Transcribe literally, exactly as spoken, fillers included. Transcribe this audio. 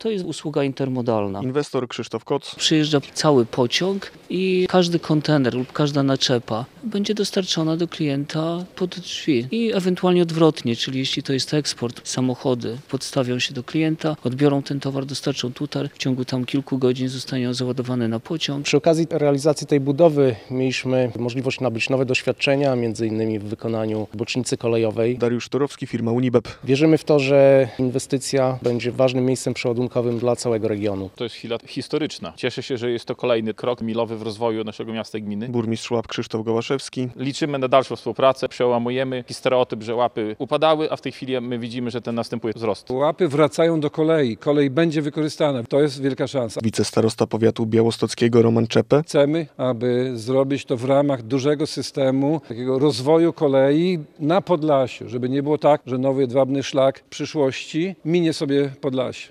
To jest usługa intermodalna. Inwestor Krzysztof Koc. Przyjeżdża cały pociąg i każdy kontener lub każda naczepa będzie dostarczona do klienta pod drzwi i ewentualnie odwrotnie, czyli jeśli to jest eksport, samochody podstawią się do klienta, odbiorą ten towar, dostarczą tutaj, w ciągu tam kilku godzin zostanie on załadowany na pociąg. Przy okazji realizacji tej budowy mieliśmy możliwość nabyć nowe doświadczenia, między innymi w wykonaniu bocznicy kolejowej. Dariusz Torowski, firma Unibep. Wierzymy w to, że inwestycja będzie ważnym miejscem przeładunkowym dla całego regionu. To jest chwila historyczna. Cieszę się, że jest to kolejny krok milowy w rozwoju naszego miasta i gminy. Burmistrz Łap Krzysztof Gołaszewski. Liczymy na dalszą współpracę, przełamujemy stereotyp, że Łapy upadały, a w tej chwili my widzimy, że ten następuje wzrost. Łapy wracają do kolei, kolej będzie wykorzystana. To jest wielka szansa. Wicestarosta powiatu białostockiego Roman Czepę. Chcemy, aby zrobić to w ramach dużego systemu takiego rozwoju kolei na Podlasiu, żeby nie było tak, że nowy jedwabny szlak przyszłości minie sobie Podlasie.